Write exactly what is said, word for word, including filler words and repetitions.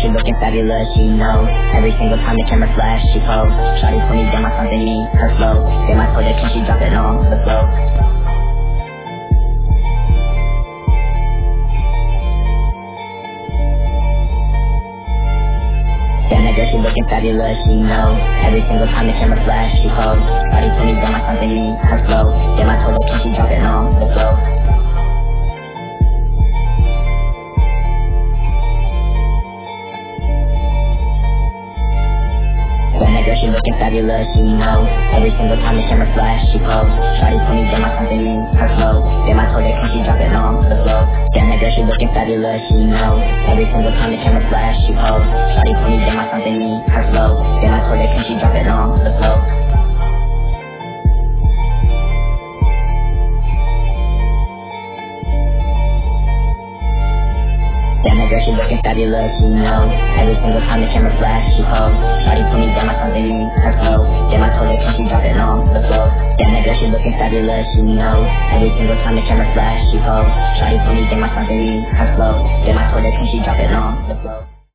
she looking fabulous, she knows. Every single time the camera flash, she pose. Shawty put me down, my something me, her flow. Then I told her, can she drop it on the floor? Damn, that girl, she looking fabulous, she knows. Every single time the camera flash, she pose. Shawty put me down, my something me, her flow. Then I told her, can she drop it on the floor? Damn, that girl, she looking fabulous, she knows. Every single time the camera flash, she pose. Shawty put me down, my something me, her flow. Then I told her, can she drop it on the floor? Damn, that girl, she looking fabulous, she knows. Every single time the camera flash, she pose. Shawty put me down, my something me, her flow. Then I told her, can she drop it on the floor? Damn, that girl, she looking fabulous, she knows. Every single time the camera flash, she pose. Shawty put me down, my something me, her flow. Then I told her, can she drop it on the floor? Damn, that girl, she looking fabulous, she knows. Every single time the camera flash, she pose. Shawty put me down, my something me, her flow. Then I told her, can she drop it on the floor?